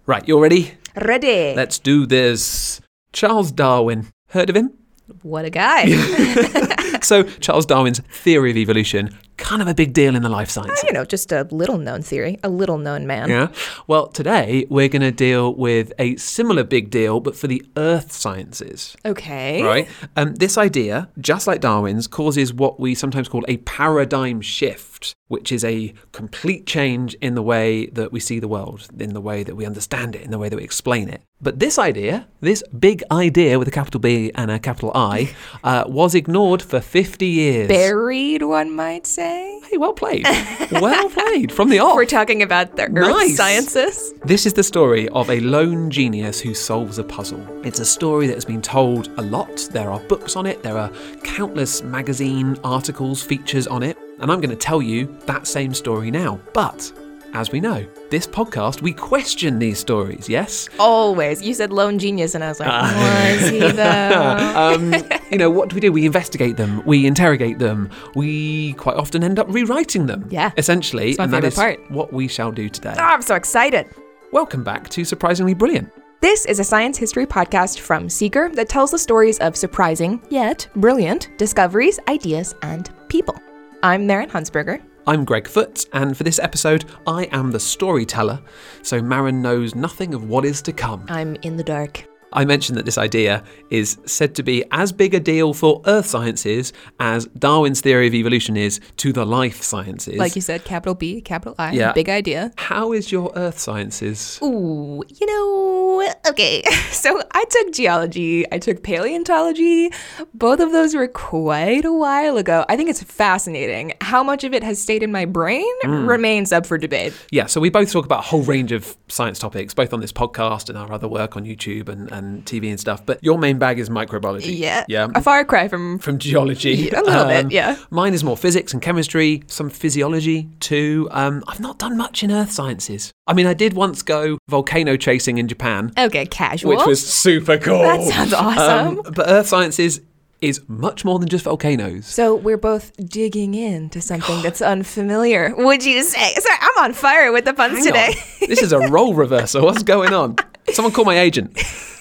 Right, you all ready? Ready. Let's do this. Charles Darwin. Heard of him? What a guy. So, Charles Darwin's theory of evolution, kind of a big deal in the life sciences. Just a little-known theory, a little-known man. Yeah. Well, today we're going to deal with a similar big deal, but for the earth sciences. Okay. Right? This idea, just like Darwin's, causes what we sometimes call a paradigm shift, which is a complete change in the way that we see the world, in the way that we understand it, in the way that we explain it. But this idea, this big idea with a capital B and a capital I, was ignored for 50 years. Buried, one might say. Hey, well played. Well played. From the off. We're talking about the earth sciences. This is the story of a lone genius who solves a puzzle. It's a story that has been told a lot. There are books on it. There are countless magazine articles, features on it. And I'm going to tell you that same story now. But, as we know, this podcast, we question these stories, yes? Always. You said lone genius, and I was like, was he though? What do? We investigate them. We interrogate them. We quite often end up rewriting them. Yeah. Essentially. It's my and that favorite is part. what we shall do today. Oh, I'm so excited. Welcome back to Surprisingly Brilliant. This is a science history podcast from Seeker that tells the stories of surprising, yet brilliant, discoveries, ideas, and people. I'm Maren Hunsberger. I'm Greg Foote, and for this episode, I am the storyteller, so Maren knows nothing of what is to come. I'm in the dark. I mentioned that this idea is said to be as big a deal for earth sciences as Darwin's theory of evolution is to the life sciences. Like you said, capital B, capital I, Yeah. big idea. How is your earth sciences? Ooh, okay. So I took geology, I took paleontology. Both of those were quite a while ago. I think it's fascinating. How much of it has stayed in my brain remains up for debate. Yeah, so we both talk about a whole range of science topics, both on this podcast and our other work on YouTube and TV and stuff. But your main bag is microbiology. Yeah. A far cry from geology. A little bit, yeah. Mine is more physics and chemistry, some physiology too. I've not done much in earth sciences. I mean, I did once go volcano chasing in Japan. Okay, casual. Which was super cool. That sounds awesome. But earth sciences is much more than just volcanoes. So we're both digging into something that's unfamiliar, would you say? Sorry, I'm on fire with the puns today. This is a role reversal. What's going on? Someone call my agent.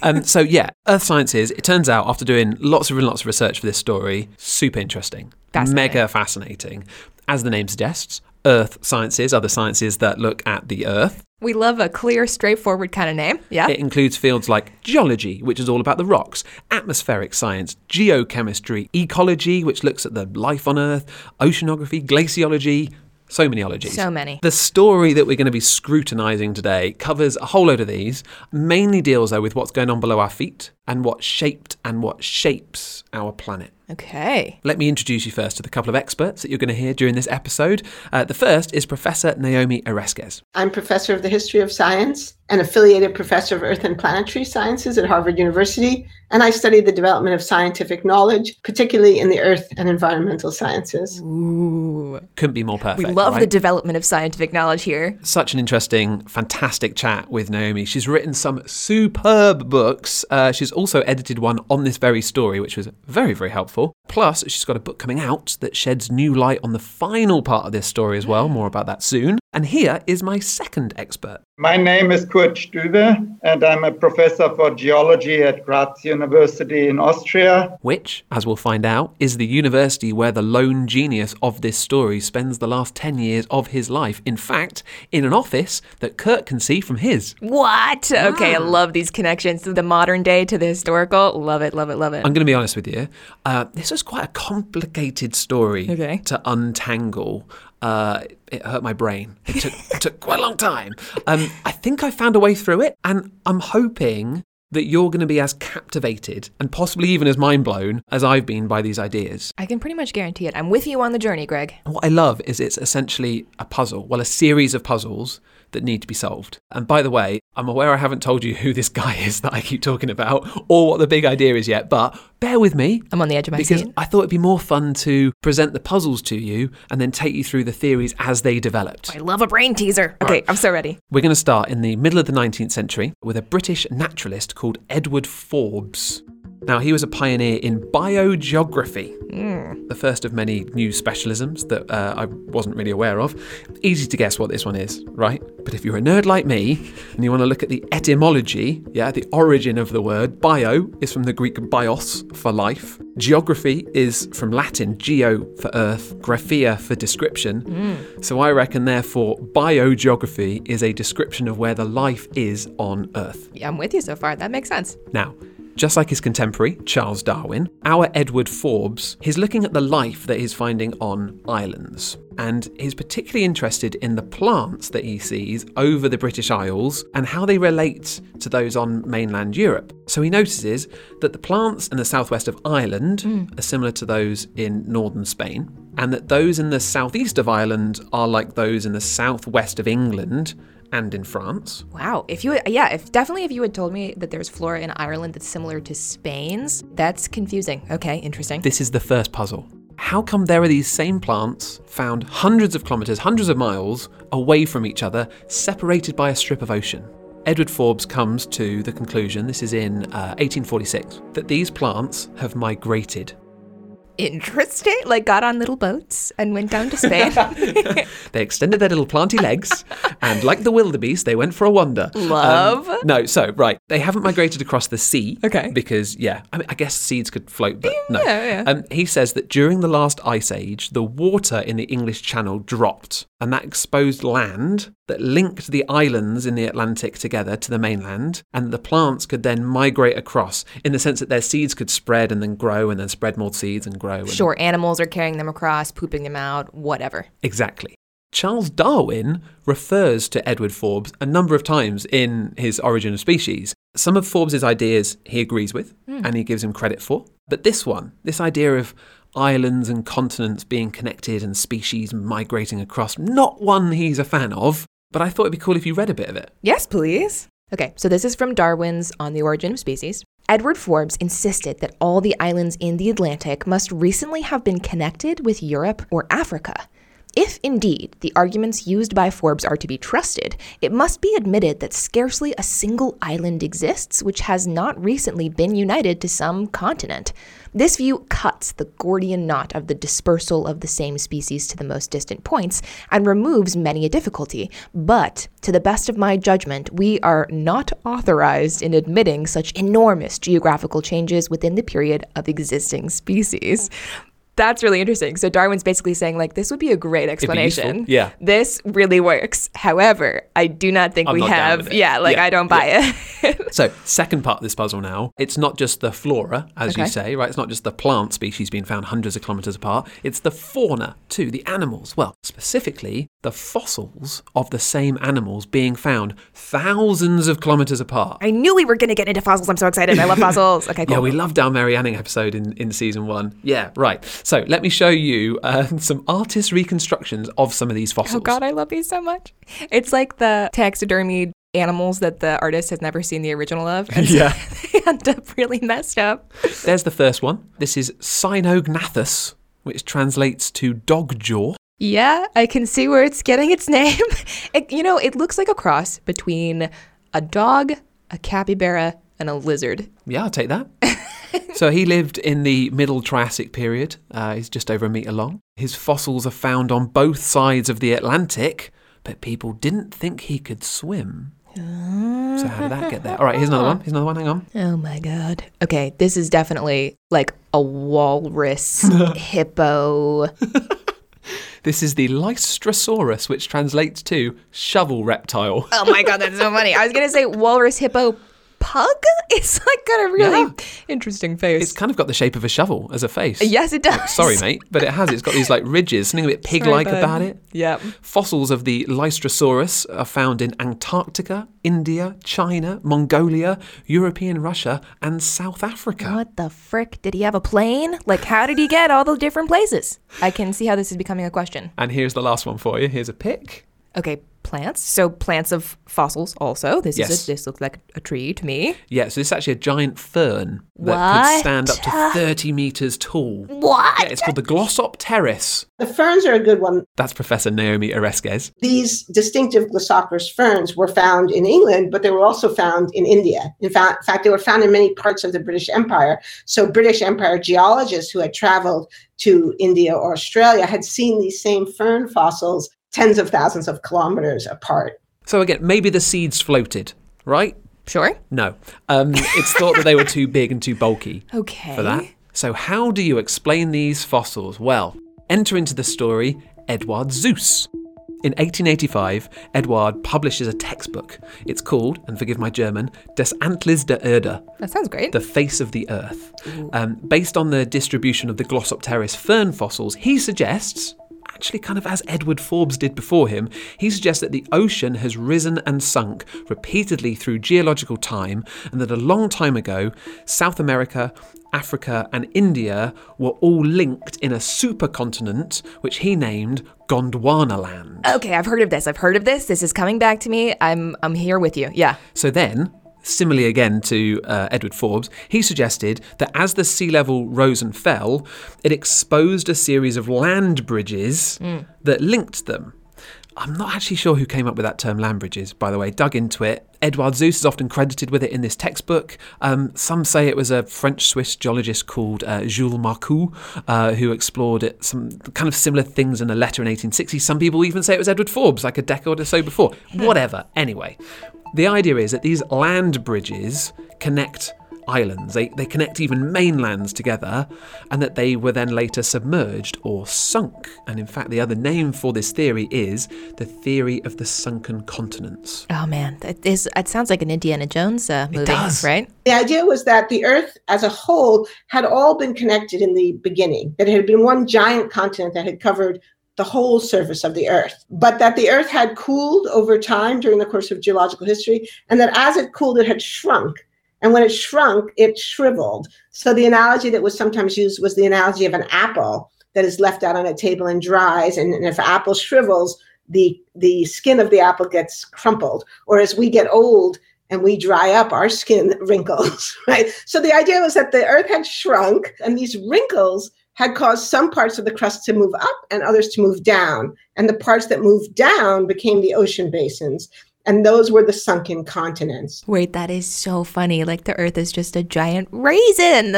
Earth sciences, it turns out, after doing lots of research for this story, super interesting. Mega fascinating. As the name suggests, earth sciences are the sciences that look at the earth. We love a clear, straightforward kind of name. Yeah. It includes fields like geology, which is all about the rocks, atmospheric science, geochemistry, ecology, which looks at the life on Earth, oceanography, glaciology, so many ologies. So many. The story that we're going to be scrutinising today covers a whole load of these, mainly deals though with what's going on below our feet and what shaped and what shapes our planet. Okay. Let me introduce you first to the couple of experts that you're going to hear during this episode. The first is Professor Naomi Oreskes. I'm Professor of the History of Science and Affiliated Professor of Earth and Planetary Sciences at Harvard University, and I study the development of scientific knowledge, particularly in the earth and environmental sciences. Ooh. Couldn't be more perfect. We love right? the development of scientific knowledge here. Such an interesting, fantastic chat with Naomi. She's written some superb books. She's also edited one on this very story, which was very, very helpful. Plus, she's got a book coming out that sheds new light on the final part of this story as well. More about that soon. And here is my second expert. My name is Kurt Stüwe, and I'm a professor for geology at Graz University in Austria. Which, as we'll find out, is the university where the lone genius of this story spends the last 10 years of his life. In fact, in an office that Kurt can see from his. What? Okay, I love these connections to the modern day, to the historical. Love it, love it, love it. I'm going to be honest with you. This was quite a complicated story to untangle. It hurt my brain. It took quite a long time. I think I found a way through it, and I'm hoping that you're going to be as captivated and possibly even as mind blown as I've been by these ideas. I can pretty much guarantee it. I'm with you on the journey, Greg. What I love is it's essentially a puzzle, a series of puzzles that need to be solved. And by the way, I'm aware I haven't told you who this guy is that I keep talking about or what the big idea is yet, but bear with me. I'm on the edge of my seat. Because seat. I thought it'd be more fun to present the puzzles to you and then take you through the theories as they developed. I love a brain teaser. Okay, I'm so ready. We're going to start in the middle of the 19th century with a British naturalist called Edward Forbes. Now, he was a pioneer in biogeography, the first of many new specialisms that I wasn't really aware of. Easy to guess what this one is, right? But if you're a nerd like me and you want to look at the etymology, the origin of the word, bio is from the Greek bios, for life. Geography is from Latin, geo for earth, graphia for description. So I reckon, therefore, biogeography is a description of where the life is on Earth. Yeah, I'm with you so far. That makes sense. Now, just like his contemporary, Charles Darwin, our Edward Forbes, he's looking at the life that he's finding on islands. And he's particularly interested in the plants that he sees over the British Isles and how they relate to those on mainland Europe. So he notices that the plants in the southwest of Ireland are similar to those in northern Spain, and that those in the southeast of Ireland are like those in the southwest of England and in France. Wow. If you had told me that there's flora in Ireland that's similar to Spain's, that's confusing. Okay, interesting. This is the first puzzle. How come there are these same plants found hundreds of kilometres, hundreds of miles away from each other, separated by a strip of ocean? Edward Forbes comes to the conclusion, this is in 1846, that these plants have migrated. Interesting. Like got on little boats and went down to Spain. They extended their little planty legs and like the wildebeest, they went for a wander. Love. They haven't migrated across the sea. Okay. Because, I guess seeds could float, but no. Yeah. He says that during the last ice age, the water in the English Channel dropped, and that exposed land that linked the islands in the Atlantic together to the mainland, and the plants could then migrate across in the sense that their seeds could spread and then grow and then spread more seeds and grow. Sure, animals are carrying them across, pooping them out, whatever. Exactly. Charles Darwin refers to Edward Forbes a number of times in his Origin of Species. Some of Forbes' ideas he agrees with and he gives him credit for. But this idea of islands and continents being connected and species migrating across, not one he's a fan of, but I thought it'd be cool if you read a bit of it. Yes, please. Okay, so this is from Darwin's On the Origin of Species. Edward Forbes insisted that all the islands in the Atlantic must recently have been connected with Europe or Africa. If indeed the arguments used by Forbes are to be trusted, it must be admitted that scarcely a single island exists which has not recently been united to some continent. This view cuts the Gordian knot of the dispersal of the same species to the most distant points and removes many a difficulty. But, to the best of my judgment, we are not authorized in admitting such enormous geographical changes within the period of existing species. That's really interesting. So Darwin's basically saying, this would be a great explanation. Yeah. This really works. However, I do not think we have. I don't buy it. So, second part of this puzzle now, it's not just the flora, as you say, right? It's not just the plant species being found hundreds of kilometres apart. It's the fauna, too, the animals. Well, specifically, the fossils of the same animals being found thousands of kilometres apart. I knew we were going to get into fossils. I'm so excited. I love fossils. Okay, cool. Yeah, we loved our Mary Anning episode in season 1. Yeah, right. So let me show you some artist reconstructions of some of these fossils. Oh God, I love these so much. It's like the taxidermied animals that the artist has never seen the original of. And so they end up really messed up. There's the first one. This is Cynognathus, which translates to dog jaw. Yeah, I can see where it's getting its name. It looks like a cross between a dog, a capybara, and a lizard. Yeah, I'll take that. So he lived in the Middle Triassic period. He's just over a metre long. His fossils are found on both sides of the Atlantic, but people didn't think he could swim. So how did that get there? All right, here's another one. Hang on. Oh my God. Okay, this is definitely like a walrus hippo. This is the Lystrosaurus, which translates to shovel reptile. Oh my God, that's so funny. I was going to say walrus hippo pug. It's got a really interesting face. It's kind of got the shape of a shovel as a face. Yes, it does. Sorry, mate, but it has. It's got these ridges, something a bit pig-like about it. Yeah. Fossils of the Lystrosaurus are found in Antarctica, India, China, Mongolia, European Russia, and South Africa. What the frick? Did he have a plane? How did he get all those different places? I can see how this is becoming a question. And here's the last one for you. Here's a pic. Okay, plants. So plants of fossils also. This looks like a tree to me. Yeah, so this is actually a giant fern that could stand up to 30 meters tall. What? Yeah, it's called the Glossopteris. The ferns are a good one. That's Professor Naomi Oresquez. These distinctive Glossopteris ferns were found in England, but they were also found in India. In fact, they were found in many parts of the British Empire. So British Empire geologists who had traveled to India or Australia had seen these same fern fossils tens of thousands of kilometers apart. So again, maybe the seeds floated, right? Sure. No. It's thought that they were too big and too bulky Okay. for that. So how do you explain these fossils? Well, enter into the story Eduard Suess. In 1885, Eduard publishes a textbook. It's called, and forgive my German, Des Antlers der Erde. That sounds great. The Face of the Earth. Based on the distribution of the Glossopteris fern fossils, he suggests, actually kind of as Edward Forbes did before him, he suggests that the ocean has risen and sunk repeatedly through geological time, and that a long time ago, South America, Africa and India were all linked in a supercontinent, which he named Gondwana land. Okay, I've heard of this. This is coming back to me. I'm here with you. Yeah. So then, similarly again to Edward Forbes, he suggested that as the sea level rose and fell, it exposed a series of land bridges that linked them. I'm not actually sure who came up with that term, land bridges, by the way. Dug into it. Eduard Suess is often credited with it in this textbook. Some say it was a French-Swiss geologist called Jules Marcoux who explored it, some kind of similar things in a letter in 1860. Some people even say it was Edward Forbes, like a decade or so before. Whatever. Anyway, the idea is that these land bridges connect islands. They connect even mainlands together, and that they were then later submerged or sunk. And in fact, the other name for this theory is the theory of the sunken continents. Oh man, it sounds like an Indiana Jones movie, does. Right? The idea was that the Earth as a whole had all been connected in the beginning, that it had been one giant continent that had covered the whole surface of the Earth, but that the Earth had cooled over time during the course of geological history, and that as it cooled, it had shrunk. And when it shrunk, it shriveled. So the analogy that was sometimes used was the analogy of an apple that is left out on a table and dries. And if an apple shrivels, the skin of the apple gets crumpled. Or as we get old and we dry up, our skin wrinkles, right? So the idea was that the Earth had shrunk, and these wrinkles had caused some parts of the crust to move up and others to move down. And the parts that moved down became the ocean basins. And those were the sunken continents. Wait, that is so funny. Like the Earth is just a giant raisin.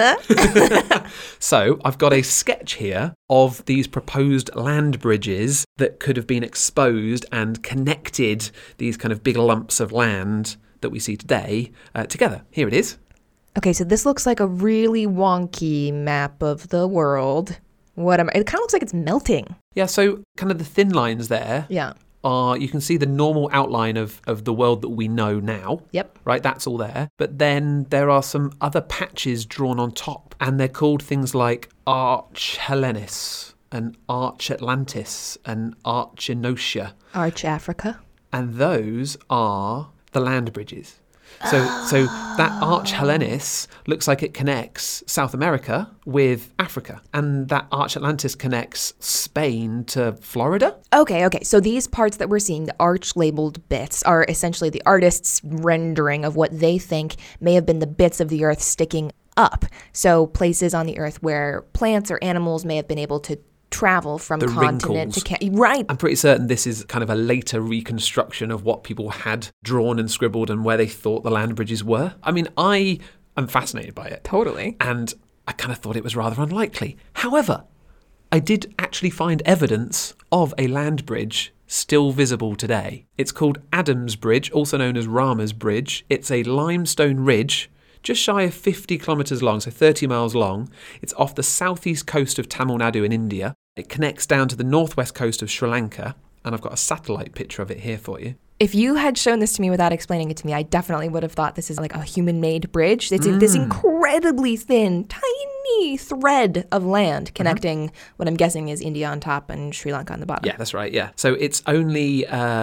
So I've got a sketch here of these proposed land bridges that could have been exposed and connected these kind of big lumps of land that we see today together. Here it is. Okay, so this looks like a really wonky map of the world. It kind of looks like it's melting. Yeah, so kind of the thin lines there. Yeah. You can see the normal outline of the world that we know now. Yep. Right, that's all there. But then there are some other patches drawn on top, and they're called things like Arch Hellenis and Arch Atlantis and Arch Enosia. Arch Africa. And those are the land bridges. So that Arch Hellenis looks like it connects South America with Africa, and that Arch Atlantis connects Spain to Florida. Okay. So these parts that we're seeing, the arch-labeled bits, are essentially the artist's rendering of what they think may have been the bits of the Earth sticking up. So places on the Earth where plants or animals may have been able to travel from continent to right. I'm pretty certain this is kind of a later reconstruction of what people had drawn and scribbled and where they thought the land bridges were. I mean, I am fascinated by it. Totally. And I kind of thought it was rather unlikely. However, I did actually find evidence of a land bridge still visible today. It's called Adams Bridge, also known as Rama's Bridge. It's a limestone ridge just shy of 50 kilometres long, so 30 miles long. It's off the southeast coast of Tamil Nadu in India. It connects down to the northwest coast of Sri Lanka, and I've got a satellite picture of it here for you. If you had shown this to me without explaining it to me, I definitely would have thought this is like a human-made bridge. It's this incredibly thin, tiny tiny thread of land connecting what I'm guessing is India on top and Sri Lanka on the bottom. Yeah, that's right, yeah. So it's only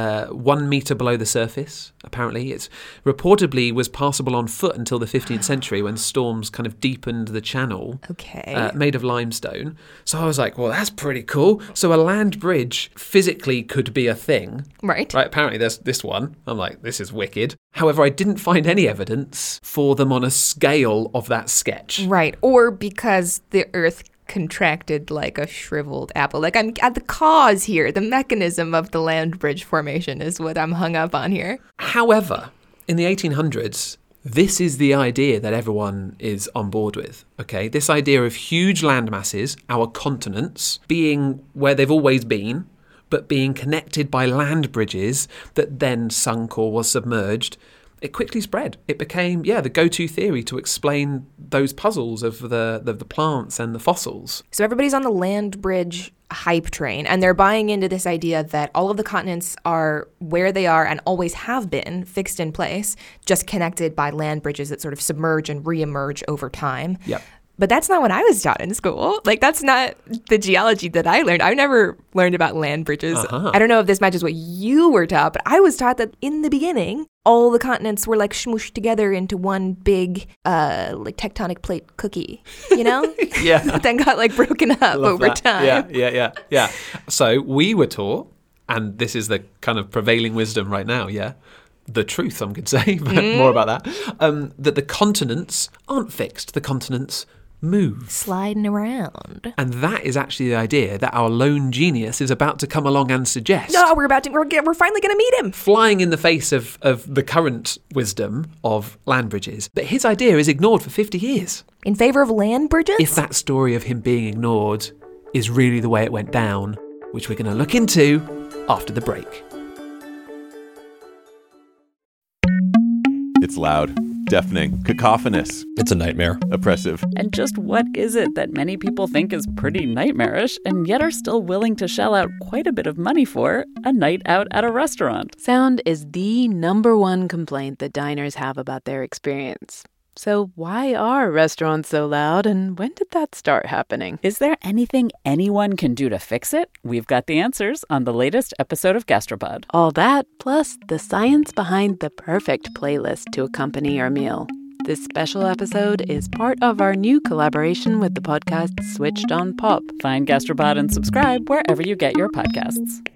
1 metre below the surface, apparently. It's reportedly was passable on foot until the 15th century when storms kind of deepened the channel. Okay. Made of limestone. So I was like, well, that's pretty cool. So a land bridge physically could be a thing. Right. Apparently there's this one. I'm like, this is wicked. However, I didn't find any evidence for them on a scale of that sketch. Right. Or because the Earth contracted like a shriveled apple. Like, I'm at the cause here. The mechanism of the land bridge formation is what I'm hung up on here. However, in the 1800s, this is the idea that everyone is on board with, okay? This idea of huge land masses, our continents, being where they've always been, but being connected by land bridges that then sunk or was submerged, it quickly spread. It became, the go-to theory to explain those puzzles of the plants and the fossils. So everybody's on the land bridge hype train, and they're buying into this idea that all of the continents are where they are and always have been, fixed in place, just connected by land bridges that sort of submerge and reemerge over time. Yep. But that's not what I was taught in school. Like, that's not the geology that I learned. I never learned about land bridges. I don't know if this matches what you were taught, but I was taught that in the beginning, all the continents were like smooshed together into one big, like tectonic plate cookie, you know? Yeah. That then got like broken up over time. Yeah. So we were taught, and this is the kind of prevailing wisdom right now, the truth, some could say, but more about that, that the continents aren't fixed. The continents move. Sliding around. And that is actually the idea that our lone genius is about to come along and suggest. No, we're finally going to meet him. Flying in the face of the current wisdom of land bridges. But his idea is ignored for 50 years. In favor of land bridges? If that story of him being ignored is really the way it went down, which we're going to look into after the break. It's loud, deafening, cacophonous. It's a nightmare. Oppressive. And just what is it that many people think is pretty nightmarish and yet are still willing to shell out quite a bit of money for a night out at a restaurant? Sound is the number one complaint that diners have about their experience. So why are restaurants so loud, and when did that start happening? Is there anything anyone can do to fix it? We've got the answers on the latest episode of Gastropod. All that, plus the science behind the perfect playlist to accompany your meal. This special episode is part of our new collaboration with the podcast Switched on Pop. Find Gastropod and subscribe wherever you get your podcasts.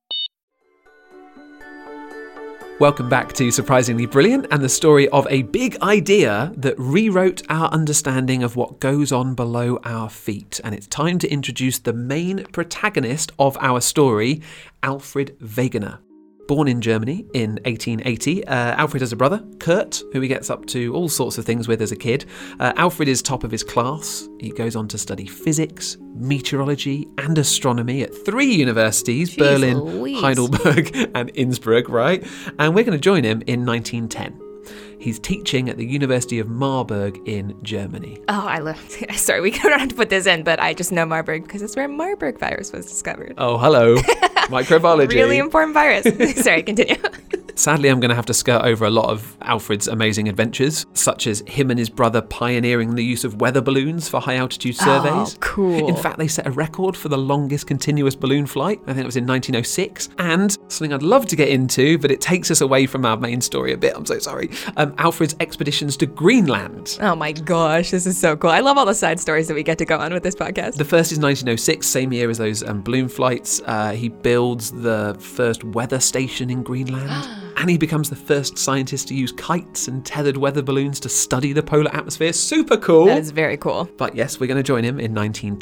Welcome back to Surprisingly Brilliant and the story of a big idea that rewrote our understanding of what goes on below our feet. And it's time to introduce the main protagonist of our story, Alfred Wegener. Born in Germany in 1880, Alfred has a brother, Kurt, who he gets up to all sorts of things with as a kid. Alfred is top of his class. He goes on to study physics, meteorology, and astronomy at 3 universities, Berlin, Louise. Heidelberg, and Innsbruck, right? And we're going to join him in 1910. He's teaching at the University of Marburg in Germany. Oh, I love. Sorry, we don't have to put this in, but I just know Marburg because it's where Marburg virus was discovered. Oh, hello. Microbiology. Really important virus. Sorry, continue. Sadly, I'm going to have to skirt over a lot of Alfred's amazing adventures, such as him and his brother pioneering the use of weather balloons for high-altitude surveys. Oh, cool. In fact, they set a record for the longest continuous balloon flight. I think it was in 1906. And something I'd love to get into, but it takes us away from our main story a bit. I'm so sorry. Alfred's expeditions to Greenland. Oh my gosh, this is so cool. I love all the side stories that we get to go on with this podcast. The first is 1906, same year as those balloon flights. He builds the first weather station in Greenland. And he becomes the first scientist to use kites and tethered weather balloons to study the polar atmosphere. Super cool. That is very cool. But yes, we're going to join him in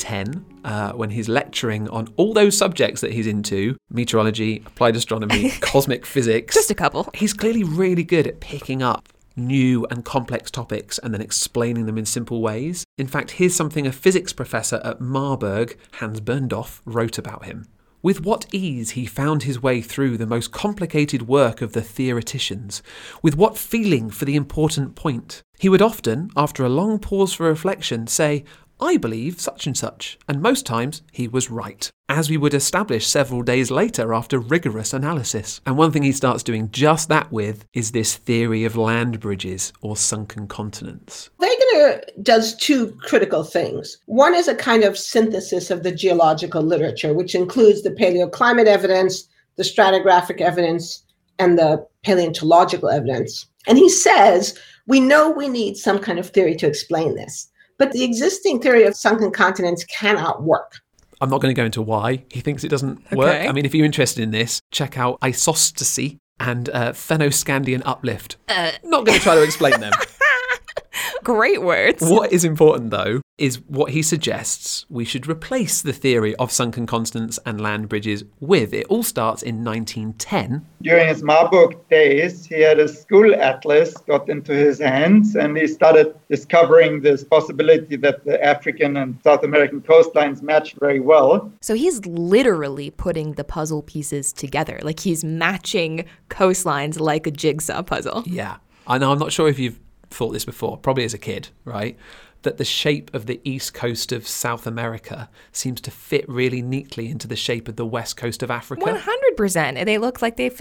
1910 when he's lecturing on all those subjects that he's into: meteorology, applied astronomy, cosmic physics. Just a couple. He's clearly really good at picking up new and complex topics and then explaining them in simple ways. In fact, here's something a physics professor at Marburg, Hans Berndorf, wrote about him. With what ease he found his way through the most complicated work of the theoreticians, with what feeling for the important point. He would often, after a long pause for reflection, say, "I believe such and such," and most times he was right, as we would establish several days later after rigorous analysis. And one thing he starts doing just that with is this theory of land bridges or sunken continents. Wegener Wegener does two critical things. One is a kind of synthesis of the geological literature, which includes the paleoclimate evidence, the stratigraphic evidence, and the paleontological evidence. And he says, we know we need some kind of theory to explain this, but the existing theory of sunken continents cannot work. I'm not going to go into why he thinks it doesn't work. I mean, if you're interested in this, check out isostasy and Phenoscandian uplift. Not going to try to explain them. Great words. What is important, though, is what he suggests we should replace the theory of sunken continents and land bridges with. It all starts in 1910. During his Marburg days, he had a school atlas got into his hands, and he started discovering this possibility that the African and South American coastlines matched very well. So he's literally putting the puzzle pieces together, like he's matching coastlines like a jigsaw puzzle. Yeah. I know, I'm not sure if you've thought this before, probably as a kid, right? That the shape of the east coast of South America seems to fit really neatly into the shape of the west coast of Africa. 100%. They look like they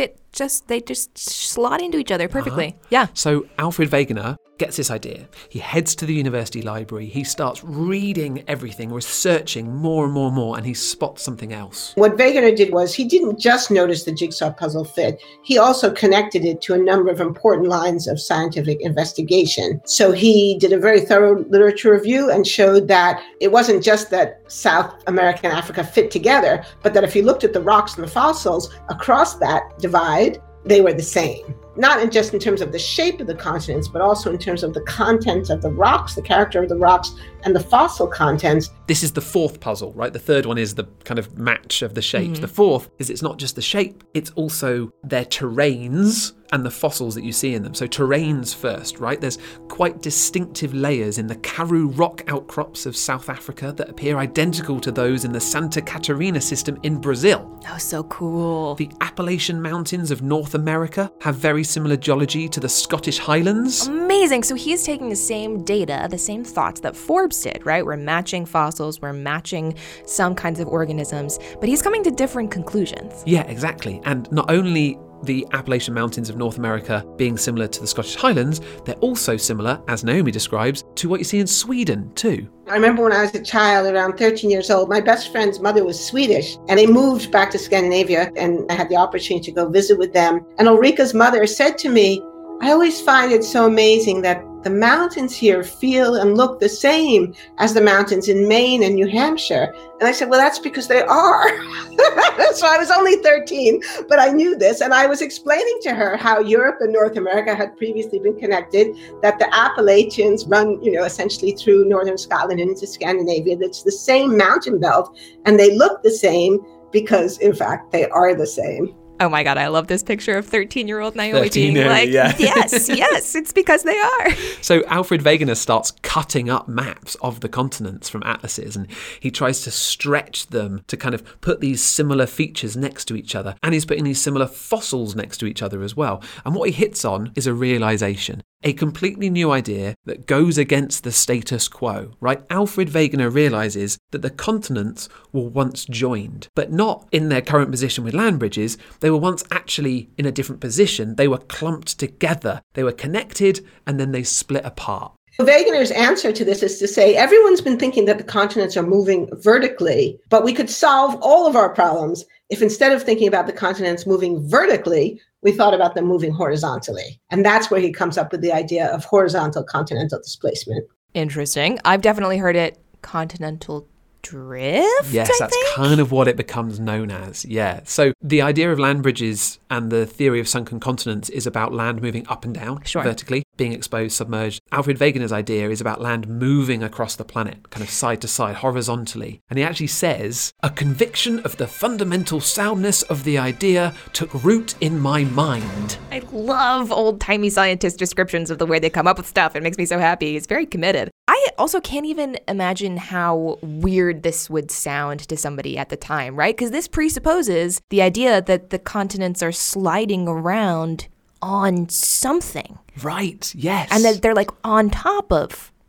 just slot into each other perfectly. Yeah. So Alfred Wegener gets this idea. He heads to the university library. He starts reading everything, researching more and more and more, and he spots something else. What Wegener did was he didn't just notice the jigsaw puzzle fit. He also connected it to a number of important lines of scientific investigation. So he did a very thorough literature review and showed that it wasn't just that South America and Africa fit together, but that if you looked at the rocks and the fossils across that divide, they were the same. Not just in terms of the shape of the continents, but also in terms of the contents of the rocks, the character of the rocks, and the fossil contents. This is the fourth puzzle, right? The third one is the kind of match of the shapes. The fourth is it's not just the shape, it's also their terrains and the fossils that you see in them. So terrains first, right? There's quite distinctive layers in the Karoo rock outcrops of South Africa that appear identical to those in the Santa Catarina system in Brazil. Oh, so cool. The Appalachian Mountains of North America have very similar geology to the Scottish Highlands. Amazing. So he's taking the same data, the same thoughts that Forbes did, right? We're matching fossils, we're matching some kinds of organisms, but he's coming to different conclusions. Yeah, exactly. And not only the Appalachian Mountains of North America being similar to the Scottish Highlands, they're also similar, as Naomi describes, to what you see in Sweden too. I remember when I was a child, around 13 years old, my best friend's mother was Swedish, and they moved back to Scandinavia, and I had the opportunity to go visit with them. And Ulrika's mother said to me, I always find it so amazing that the mountains here feel and look the same as the mountains in Maine and New Hampshire. And I said, well, that's because they are. So I was only 13, but I knew this. And I was explaining to her how Europe and North America had previously been connected, that the Appalachians run, essentially through northern Scotland and into Scandinavia. That's the same mountain belt, and they look the same because, in fact, they are the same. Oh my God, I love this picture of 13-year-old Naomi being like, yeah. yes, it's because they are. So Alfred Wegener starts cutting up maps of the continents from atlases, and he tries to stretch them to kind of put these similar features next to each other. And he's putting these similar fossils next to each other as well. And what he hits on is a realization. A completely new idea that goes against the status quo, right? Alfred Wegener realizes that the continents were once joined, but not in their current position with land bridges. They were once actually in a different position. They were clumped together. They were connected, and then they split apart. Wegener's answer to this is to say, everyone's been thinking that the continents are moving vertically, but we could solve all of our problems if instead of thinking about the continents moving vertically, we thought about them moving horizontally. And that's where he comes up with the idea of horizontal continental displacement. Interesting. I've definitely heard it continental drift. Yes, that's kind of what it becomes known as. Yeah. So the idea of land bridges and the theory of sunken continents is about land moving up and down vertically, being exposed, submerged. Alfred Wegener's idea is about land moving across the planet, kind of side to side, horizontally. And he actually says, a conviction of the fundamental soundness of the idea took root in my mind. I love old-timey scientist descriptions of the way they come up with stuff. It makes me so happy. He's very committed. I also can't even imagine how weird this would sound to somebody at the time, right? Because this presupposes the idea that the continents are sliding around on something. Right, yes. And that they're like on top of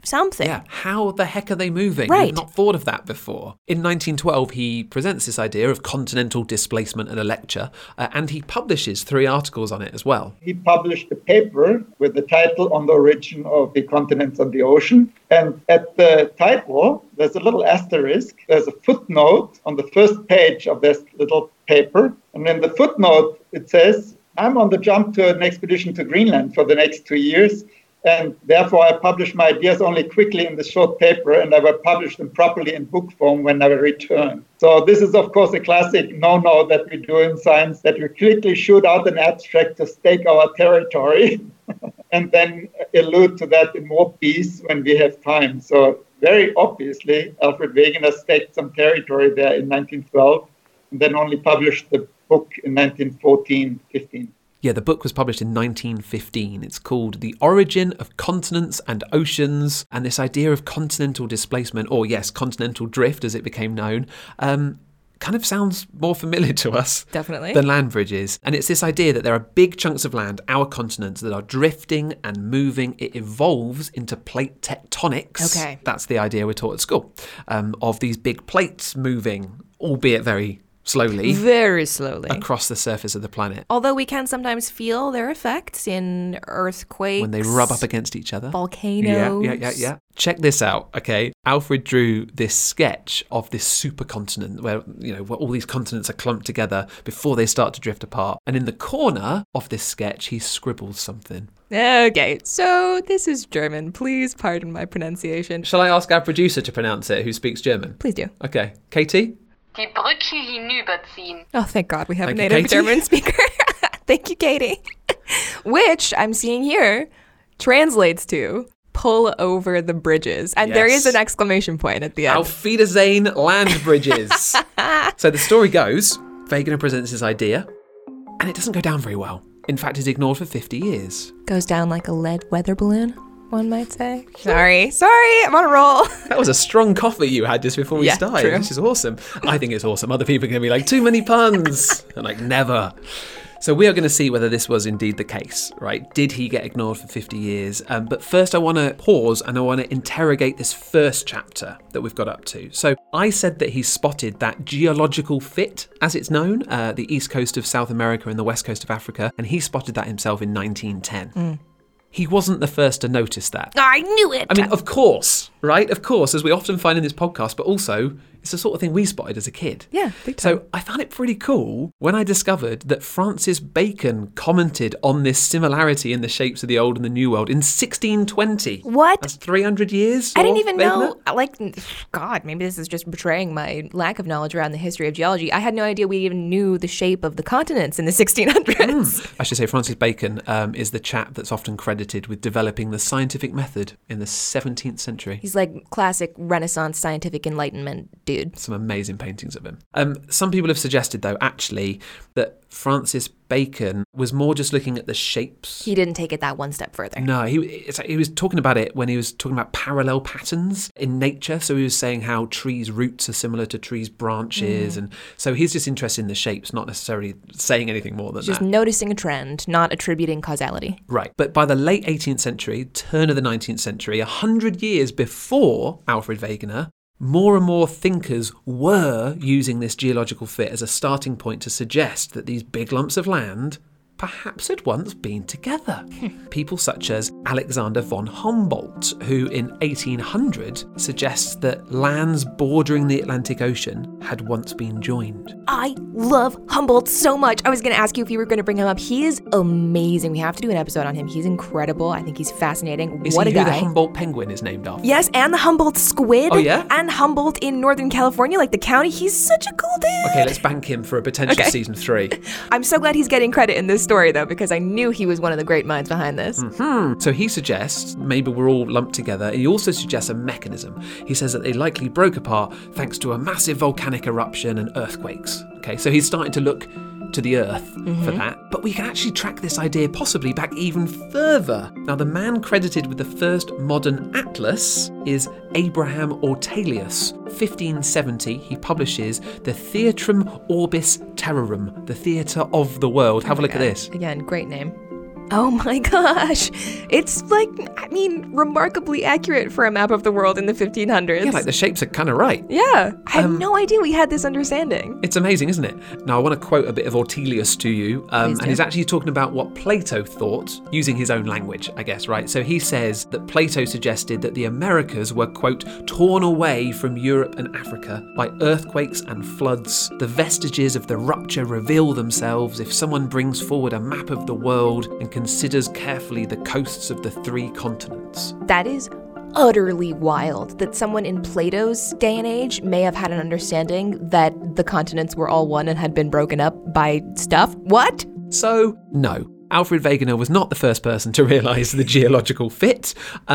something. Yeah, how the heck are they moving? Right. We've not thought of that before. In 1912, he presents this idea of continental displacement at a lecture, and he publishes 3 articles on it as well. He published a paper with the title On the Origin of the Continents and the Ocean. And at the title, there's a little asterisk. There's a footnote on the first page of this little paper. And in the footnote, it says, I'm on the jump to an expedition to Greenland for the next 2 years. And therefore, I publish my ideas only quickly in this short paper, and I will publish them properly in book form when I return. So this is, of course, a classic no-no that we do in science, that we quickly shoot out an abstract to stake our territory and then allude to that in more peace when we have time. So very obviously, Alfred Wegener staked some territory there in 1912 and then only published the book in 1914-15. Yeah, the book was published in 1915. It's called The Origin of Continents and Oceans, and this idea of continental displacement, or yes, continental drift as it became known, kind of sounds more familiar to us Definitely. than land bridges. And it's this idea that there are big chunks of land, our continents, that are drifting and moving. It evolves into plate tectonics. Okay. That's the idea we're taught at school, of these big plates moving, albeit very slowly, Very slowly. across the surface of the planet. Although we can sometimes feel their effects in earthquakes. When they rub up against each other. Volcanoes. Yeah. Check this out, okay? Alfred drew this sketch of this supercontinent where all these continents are clumped together before they start to drift apart. And in the corner of this sketch, he scribbles something. Okay, so this is German. Please pardon my pronunciation. Shall I ask our producer to pronounce it, who speaks German? Please do. Okay. Katie? Die Brücke hinüberziehen. Oh, thank God we have Thank a you, native Katie. German speaker. Thank you, Katie. Which I'm seeing here translates to pull over the bridges. And there is Yes. an exclamation point at the end. Auf Wiedersehen, land bridges. So the story goes, Wegener presents his idea, and it doesn't go down very well. In fact, it's ignored for 50 years. Goes down like a lead weather balloon, one might say. Sorry, I'm on a roll. That was a strong coffee you had just before we Yeah, started. true. This is awesome. I think it's awesome. Other people are going to be like, too many puns. I'm like, never. So we are going to see whether this was indeed the case, right? Did he get ignored for 50 years? But first I want to pause and I want to interrogate this first chapter that we've got up to. So I said that he spotted that geological fit, as it's known, the east coast of South America and the west coast of Africa, and he spotted that himself in 1910. He wasn't the first to notice that. I knew it. I mean, of course, right? Of course, as we often find in this podcast, but also it's the sort of thing we spotted as a kid. Yeah, big time. So I found it pretty cool when I discovered that Francis Bacon commented on this similarity in the shapes of the Old and the New World in 1620. What? That's 300 years? I didn't for even Wegener? know, like, God, maybe this is just betraying my lack of knowledge around the history of geology. I had no idea we even knew the shape of the continents in the 1600s. I should say Francis Bacon is the chap that's often credited with developing the scientific method in the 17th century. He's like classic Renaissance scientific enlightenment dude. Some amazing paintings of him. Some people have suggested, though, actually, that Francis Bacon was more just looking at the shapes. He didn't take it that one step further. No, he was talking about it when he was talking about parallel patterns in nature. So he was saying how trees' roots are similar to trees' branches. And so he's just interested in the shapes, not necessarily saying anything more than Just that. noticing a trend, not attributing causality. Right. But by the late 18th century, turn of the 19th century, 100 years before Alfred Wegener, more and more thinkers were using this geological fit as a starting point to suggest that these big lumps of land perhaps had once been together. People such as Alexander von Humboldt, who in 1800 suggests that lands bordering the Atlantic Ocean had once been joined. I love Humboldt so much. I was going to ask you if you were going to bring him up. He is amazing. We have to do an episode on him. He's incredible. I think he's fascinating. Is What he a who guy. the Humboldt penguin is named after? Yes, and the Humboldt squid. Oh, yeah? And Humboldt in Northern California, like the county. He's such a cool dude. Okay, let's bank him for a potential Okay. season 3. I'm so glad he's getting credit in this story, though, because I knew he was one of the great minds behind this. So he suggests maybe we're all lumped together. He also suggests a mechanism. He says that they likely broke apart thanks to a massive volcanic eruption and earthquakes. Okay, so he's starting to look to the earth for that. But we can actually track this idea possibly back even further. Now, the man credited with the first modern atlas is Abraham Ortelius. 1570, he publishes the Theatrum Orbis Terrarum, the theatre of the world. Have a look at this. Again, great name. Oh my gosh. It's remarkably accurate for a map of the world in the 1500s. Yeah, like the shapes are kind of right. Yeah. I had no idea we had this understanding. It's amazing, isn't it? Now, I want to quote a bit of Ortelius to you. And he's actually talking about what Plato thought, using his own language, I guess, right? So he says that Plato suggested that the Americas were, quote, torn away from Europe and Africa by earthquakes and floods. The vestiges of the rupture reveal themselves if someone brings forward a map of the world and considers carefully the coasts of the 3 continents. That is utterly wild that someone in Plato's day and age may have had an understanding that the continents were all one and had been broken up by stuff. What? So, no. Alfred Wegener was not the first person to realise the geological fit.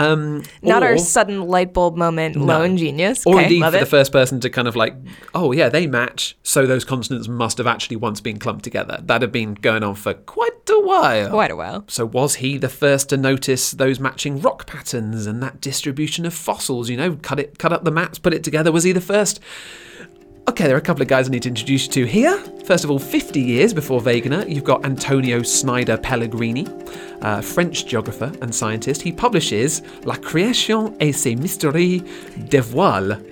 Not our sudden light bulb moment, lone genius. Or okay, indeed love for it. the first person to kind of like, oh yeah, they match, so those continents must have actually once been clumped together. That had been going on for quite a while. So was he the first to notice those matching rock patterns and that distribution of fossils, cut up the maps, put it together? Was he the first? Okay, there are a couple of guys I need to introduce you to here. First of all, 50 years before Wegener, you've got Antonio Snider Pellegrini, French geographer and scientist. He publishes La Création et ses mystères dévoilés,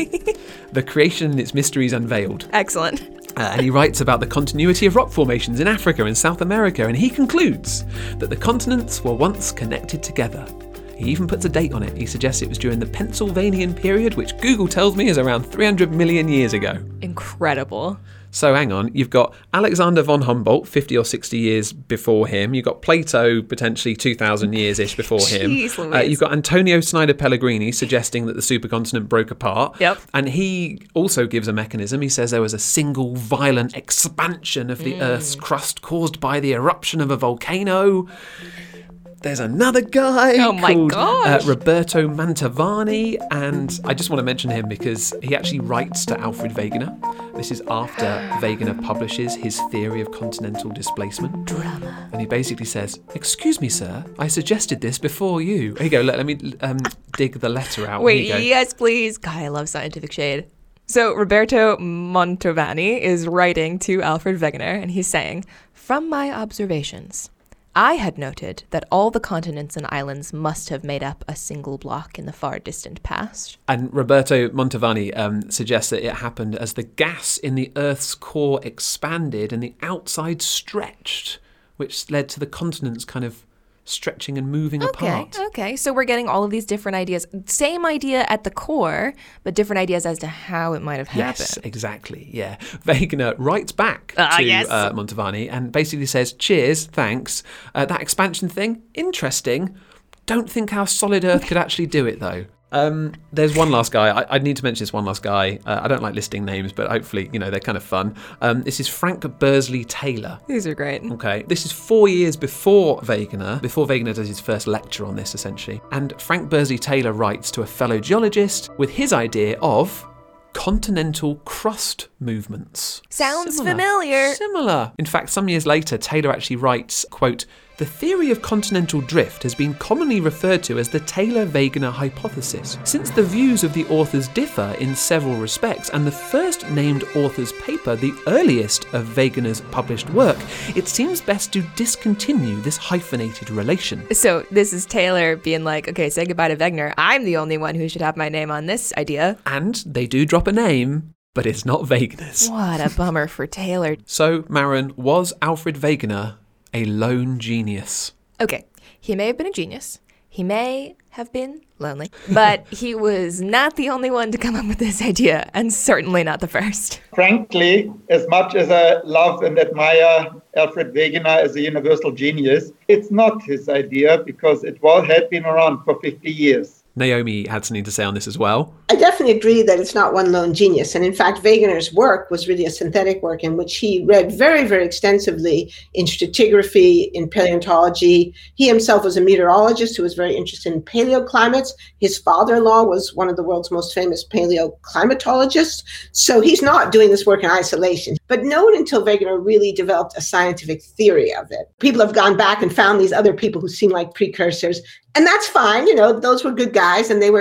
The Creation and Its Mysteries Unveiled. Excellent. And he writes about the continuity of rock formations in Africa and South America, and he concludes that the continents were once connected together. He even puts a date on it. He suggests it was during the Pennsylvanian period, which Google tells me is around 300 million years ago. Incredible. So hang on, you've got Alexander von Humboldt, 50 or 60 years before him. You've got Plato, potentially 2,000 years-ish before him. Jeez Louise. You've got Antonio Snider Pellegrini suggesting that the supercontinent broke apart. Yep. And he also gives a mechanism. He says there was a single violent expansion of the Earth's crust caused by the eruption of a volcano. There's another guy called Roberto Mantovani, and I just want to mention him because he actually writes to Alfred Wegener. This is after Wegener publishes his theory of continental displacement. Drama. And he basically says, "Excuse me, sir, I suggested this before you." Here you go, let me dig the letter out. Wait, yes, please. God, I love scientific shade. So Roberto Mantovani is writing to Alfred Wegener, and he's saying, "From my observations, I had noted that all the continents and islands must have made up a single block in the far distant past." And Roberto Mantovani suggests that it happened as the gas in the Earth's core expanded and the outside stretched, which led to the continents kind of stretching and moving apart. Okay. So we're getting all of these different ideas. Same idea at the core, but different ideas as to how it might have happened. Yes, exactly. Yeah. Wegener writes back to Mantovani and basically says, "Cheers, thanks. That expansion thing, interesting. Don't think our solid Earth could actually do it, though." There's one last guy. I need to mention this one last guy. I don't like listing names, but hopefully, they're kind of fun. This is Frank Bursley Taylor. These are great. Okay. This is 4 years before Wegener does his first lecture on this, essentially. And Frank Bursley Taylor writes to a fellow geologist with his idea of continental crust movements. Sounds familiar. Similar. In fact, some years later, Taylor actually writes, quote, "The theory of continental drift has been commonly referred to as the Taylor-Wegener hypothesis. Since the views of the authors differ in several respects, and the first named author's paper the earliest of Wegener's published work, it seems best to discontinue this hyphenated relation." So this is Taylor being like, okay, say goodbye to Wegener. I'm the only one who should have my name on this idea. And they do drop a name, but it's not Wegener's. What a bummer for Taylor. So, Maren, was Alfred Wegener a lone genius? Okay, he may have been a genius. He may have been lonely. But he was not the only one to come up with this idea, and certainly not the first. Frankly, as much as I love and admire Alfred Wegener as a universal genius, it's not his idea because it had been around for 50 years. Naomi had something to say on this as well. I definitely agree that it's not one lone genius. And in fact, Wegener's work was really a synthetic work in which he read very, very extensively in stratigraphy, in paleontology. He himself was a meteorologist who was very interested in paleoclimates. His father-in-law was one of the world's most famous paleoclimatologists. So he's not doing this work in isolation. But not until Wegener really developed a scientific theory of it. People have gone back and found these other people who seem like precursors. And that's fine. Those were good guys and they were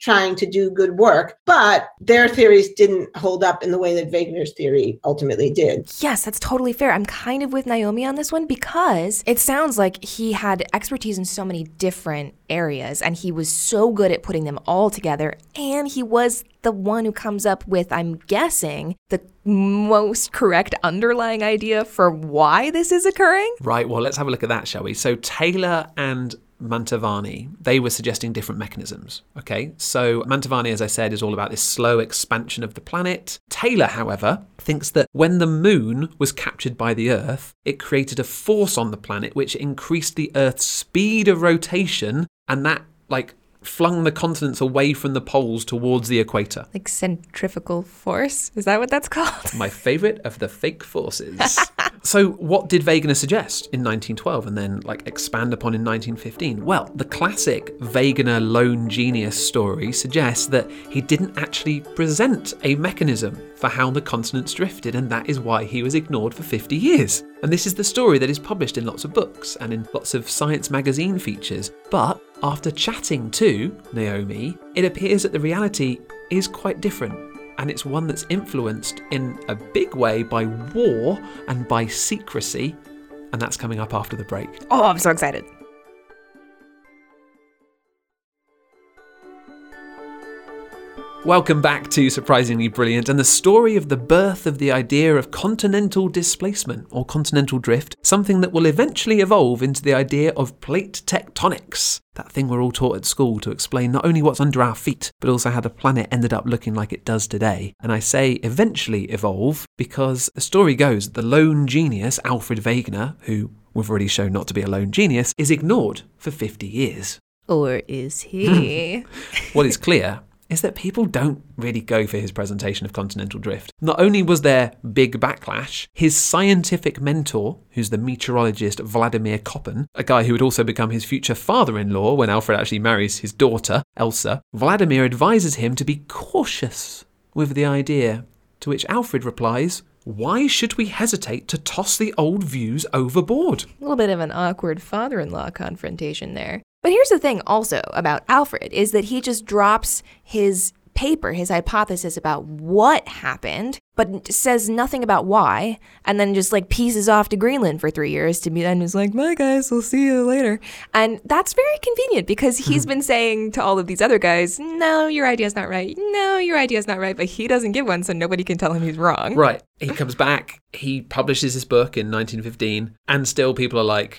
trying to do good work, but their theories didn't hold up in the way that Wegener's theory ultimately did. Yes, that's totally fair. I'm kind of with Naomi on this one because it sounds like he had expertise in so many different areas and he was so good at putting them all together, and he was the one who comes up with, I'm guessing, the most correct underlying idea for why this is occurring. Right, well, let's have a look at that, shall we? So Taylor and Mantovani, they were suggesting different mechanisms, okay? So Mantovani, as I said, is all about this slow expansion of the planet. Taylor, however, thinks that when the moon was captured by the Earth, it created a force on the planet which increased the Earth's speed of rotation, and that, flung the continents away from the poles towards the equator. Like centrifugal force? Is that what that's called? My favourite of the fake forces. So what did Wegener suggest in 1912 and then expand upon in 1915? Well, the classic Wegener lone genius story suggests that he didn't actually present a mechanism for how the continents drifted, and that is why he was ignored for 50 years. And this is the story that is published in lots of books and in lots of science magazine features. But after chatting to Naomi, it appears that the reality is quite different. And it's one that's influenced in a big way by war and by secrecy. And that's coming up after the break. Oh, I'm so excited. Welcome back to Surprisingly Brilliant and the story of the birth of the idea of continental displacement or continental drift, something that will eventually evolve into the idea of plate tectonics, that thing we're all taught at school to explain not only what's under our feet, but also how the planet ended up looking like it does today. And I say eventually evolve because the story goes that the lone genius, Alfred Wegener, who we've already shown not to be a lone genius, is ignored for 50 years. Or is he? What is clear is that people don't really go for his presentation of continental drift. Not only was there big backlash, his scientific mentor, who's the meteorologist Vladimir Koppen, a guy who would also become his future father-in-law when Alfred actually marries his daughter, Elsa, Vladimir advises him to be cautious with the idea, to which Alfred replies, "Why should we hesitate to toss the old views overboard?" A little bit of an awkward father-in-law confrontation there. But here's the thing also about Alfred is that he just drops his paper, his hypothesis about what happened, but says nothing about why, and then just pieces off to Greenland for 3 years to be then just bye guys, we'll see you later. And that's very convenient because he's been saying to all of these other guys, no, your idea's not right. No, your idea's not right. But he doesn't give one, so nobody can tell him he's wrong. Right. He comes back, he publishes his book in 1915, and still people are like,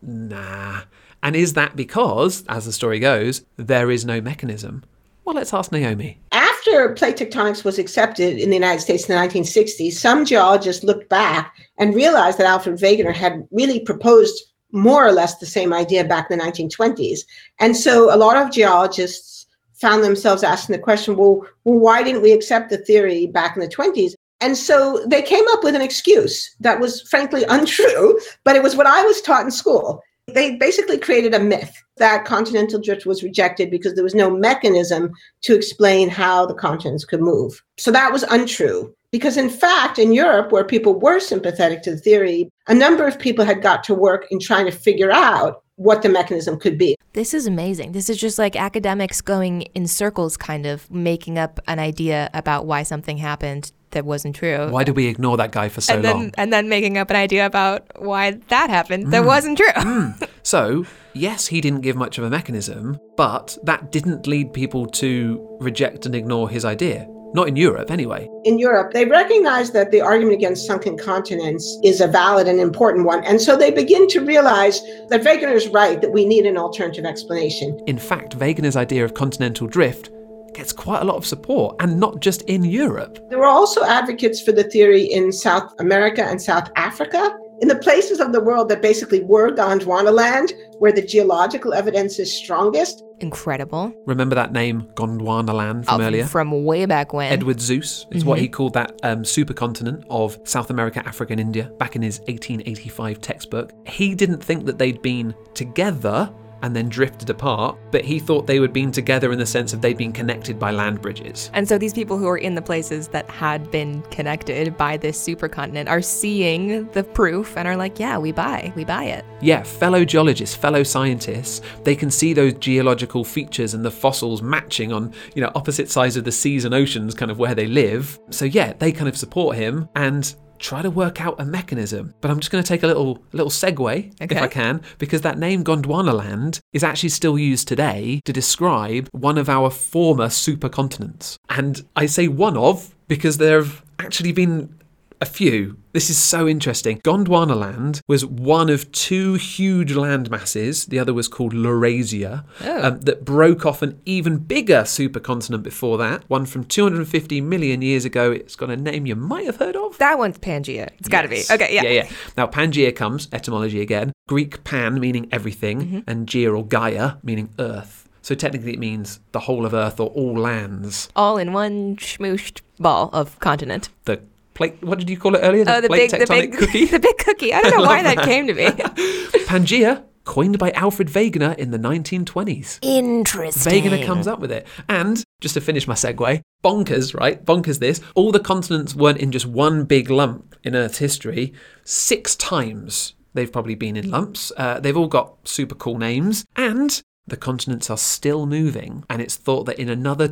nah. And is that because, as the story goes, there is no mechanism? Well, let's ask Naomi. After plate tectonics was accepted in the United States in the 1960s, some geologists looked back and realized that Alfred Wegener had really proposed more or less the same idea back in the 1920s. And so a lot of geologists found themselves asking the question, well, why didn't we accept the theory back in the 20s? And so they came up with an excuse that was frankly untrue, but it was what I was taught in school. They basically created a myth that continental drift was rejected because there was no mechanism to explain how the continents could move. So that was untrue. Because in fact, in Europe, where people were sympathetic to the theory, a number of people had got to work in trying to figure out what the mechanism could be. This is amazing. This is just like academics going in circles, kind of making up an idea about why something happened that wasn't true. Why did we ignore that guy for so long? And then making up an idea about why that happened that wasn't true. So, yes, he didn't give much of a mechanism, but that didn't lead people to reject and ignore his idea. Not in Europe, anyway. In Europe, they recognize that the argument against sunken continents is a valid and important one. And so they begin to realize that Wegener is right, that we need an alternative explanation. In fact, Wegener's idea of continental drift gets quite a lot of support, and not just in Europe. There were also advocates for the theory in South America and South Africa, in the places of the world that basically were Gondwana land, where the geological evidence is strongest. Incredible. Remember that name, Gondwana land, from earlier? From way back when. Edward Seuss is what he called that supercontinent of South America, Africa, and India back in his 1885 textbook. He didn't think that they'd been together and then drifted apart, but he thought they would been together in the sense of they'd been connected by land bridges. And so these people who are in the places that had been connected by this supercontinent are seeing the proof and are like, yeah, we buy it. Yeah, fellow geologists, fellow scientists, they can see those geological features and the fossils matching on, opposite sides of the seas and oceans, kind of where they live. So yeah, they kind of support him and try to work out a mechanism. But I'm just going to take a little segue, if I can, because that name Gondwanaland is actually still used today to describe one of our former supercontinents. And I say one of because there have actually been a few. This is so interesting. Gondwanaland was one of two huge land masses, the other was called Laurasia, that broke off an even bigger supercontinent before that, one from 250 million years ago. It's got a name you might have heard of. That one's Pangaea. It's got to be. Okay, yeah. Yeah. Now, Pangaea comes, etymology again, Greek pan meaning everything, and Gaia or Gaia meaning earth. So technically it means the whole of earth or all lands. All in one schmooshed ball of continent. The plate, what did you call it earlier? The plate big tectonic cookie? The big cookie. I don't know why that came to me. Pangaea, coined by Alfred Wegener in the 1920s. Interesting. Wegener comes up with it. And, just to finish my segue, bonkers, right? Bonkers this. All the continents weren't in just one big lump in Earth's history. 6 times they've probably been in lumps. They've all got super cool names. And the continents are still moving, and it's thought that in another